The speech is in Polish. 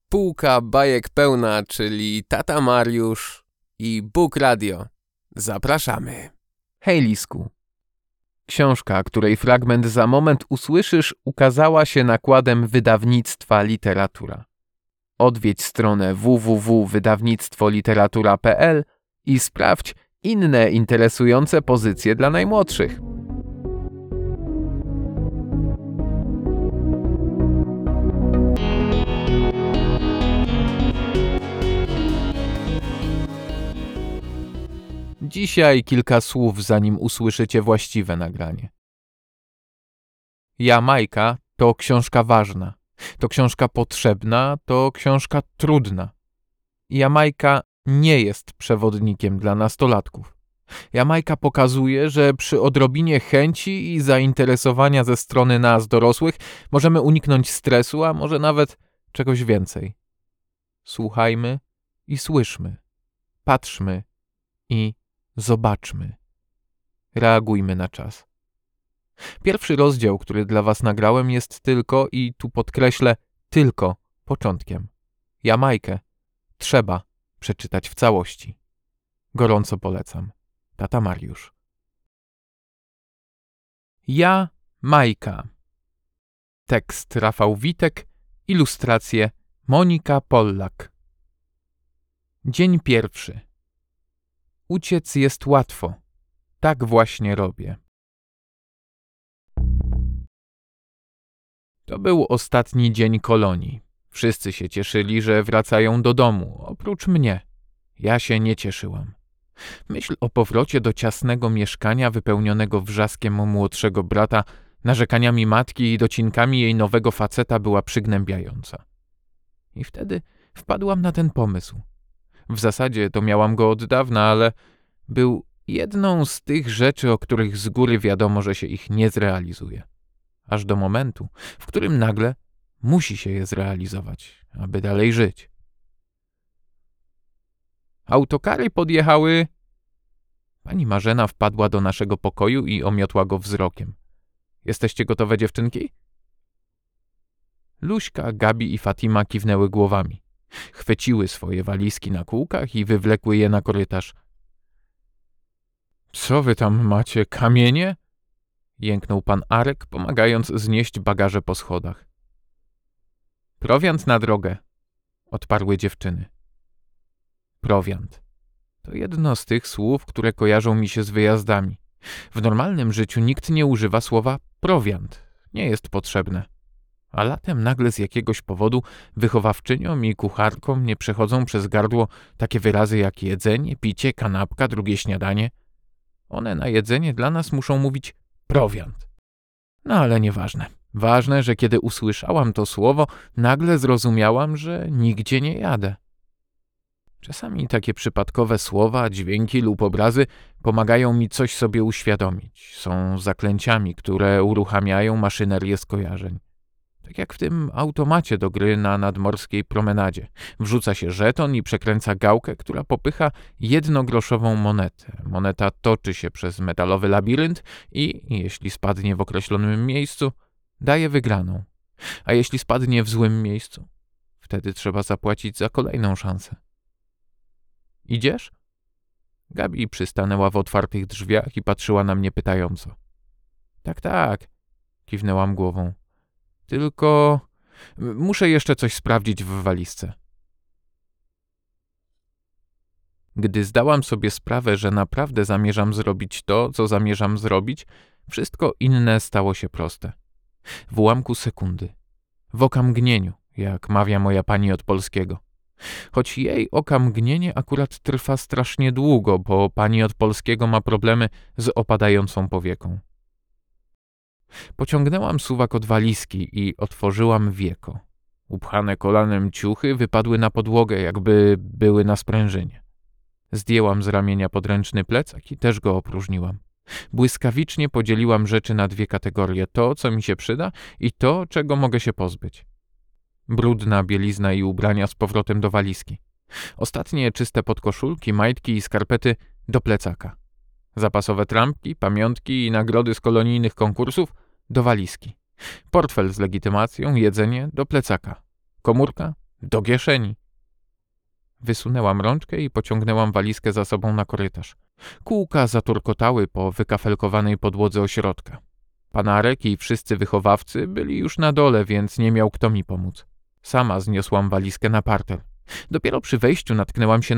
Półka bajek pełna, czyli tata Mariusz i Bóg Radio. Zapraszamy. Hej, Lisku. Książka, której fragment za moment usłyszysz, ukazała się nakładem wydawnictwa Literatura. Odwiedź stronę www.wydawnictwoliteratura.pl i sprawdź inne interesujące pozycje dla najmłodszych. Dzisiaj kilka słów, zanim usłyszycie właściwe nagranie. Jamajka to książka ważna, to książka potrzebna, to książka trudna. Jamajka nie jest przewodnikiem dla nastolatków. Jamajka pokazuje, że przy odrobinie chęci i zainteresowania ze strony nas, dorosłych, możemy uniknąć stresu, a może nawet czegoś więcej. Słuchajmy i słyszmy. Patrzmy i zobaczmy. Reagujmy na czas. Pierwszy rozdział, który dla was nagrałem, jest tylko, i tu podkreślę, tylko początkiem. Jamajkę trzeba przeczytać w całości. Gorąco polecam. Tata Mariusz. Jamajka. Tekst Rafał Witek, ilustracje Monika Pollak. Dzień pierwszy. Uciec jest łatwo. Tak właśnie robię. To był ostatni dzień kolonii. Wszyscy się cieszyli, że wracają do domu, oprócz mnie. Ja się nie cieszyłam. Myśl o powrocie do ciasnego mieszkania wypełnionego wrzaskiem młodszego brata, narzekaniami matki i docinkami jej nowego faceta była przygnębiająca. I wtedy wpadłam na ten pomysł. W zasadzie to miałam go od dawna, ale był jedną z tych rzeczy, o których z góry wiadomo, że się ich nie zrealizuje. Aż do momentu, w którym nagle musi się je zrealizować, aby dalej żyć. Autokary podjechały. Pani Marzena wpadła do naszego pokoju i omiotła go wzrokiem. Jesteście gotowe, dziewczynki? Luśka, Gabi i Fatima kiwnęły głowami. Chwyciły swoje walizki na kółkach i wywlekły je na korytarz. Co wy tam macie, kamienie? Jęknął pan Arek, pomagając znieść bagaże po schodach. Prowiant na drogę, odparły dziewczyny. Prowiant. To jedno z tych słów, które kojarzą mi się z wyjazdami. W normalnym życiu nikt nie używa słowa prowiant. Nie jest potrzebne. A latem nagle z jakiegoś powodu wychowawczyniom i kucharkom nie przechodzą przez gardło takie wyrazy jak jedzenie, picie, kanapka, drugie śniadanie. One na jedzenie dla nas muszą mówić prowiant. No ale nieważne. Ważne, że kiedy usłyszałam to słowo, nagle zrozumiałam, że nigdzie nie jadę. Czasami takie przypadkowe słowa, dźwięki lub obrazy pomagają mi coś sobie uświadomić. Są zaklęciami, które uruchamiają maszynerię skojarzeń. Tak jak w tym automacie do gry na nadmorskiej promenadzie. Wrzuca się żeton i przekręca gałkę, która popycha jednogroszową monetę. Moneta toczy się przez metalowy labirynt i, jeśli spadnie w określonym miejscu, daje wygraną. A jeśli spadnie w złym miejscu, wtedy trzeba zapłacić za kolejną szansę. Idziesz? Gabi przystanęła w otwartych drzwiach i patrzyła na mnie pytająco. Tak, kiwnęłam głową. Tylko muszę jeszcze coś sprawdzić w walizce. Gdy zdałam sobie sprawę, że naprawdę zamierzam zrobić to, co zamierzam zrobić, wszystko inne stało się proste. W ułamku sekundy. W okamgnieniu, jak mawia moja pani od polskiego. Choć jej okamgnienie akurat trwa strasznie długo, bo pani od polskiego ma problemy z opadającą powieką. Pociągnęłam suwak od walizki i otworzyłam wieko. Upchane kolanem ciuchy wypadły na podłogę, jakby były na sprężynie. Zdjęłam z ramienia podręczny plecak i też go opróżniłam. Błyskawicznie podzieliłam rzeczy na dwie kategorie. To, co mi się przyda i to, czego mogę się pozbyć. Brudna bielizna i ubrania z powrotem do walizki. Ostatnie czyste podkoszulki, majtki i skarpety do plecaka. Zapasowe trampki, pamiątki i nagrody z kolonijnych konkursów do walizki. Portfel z legitymacją, jedzenie do plecaka. Komórka Do kieszeni. Wysunęłam rączkę i pociągnęłam walizkę za sobą na korytarz. Kółka zaturkotały po wykafelkowanej podłodze ośrodka. Pan Arek i wszyscy wychowawcy byli już na dole, więc nie miał kto mi pomóc. Sama zniosłam walizkę na parter. Dopiero przy wejściu natknęłam się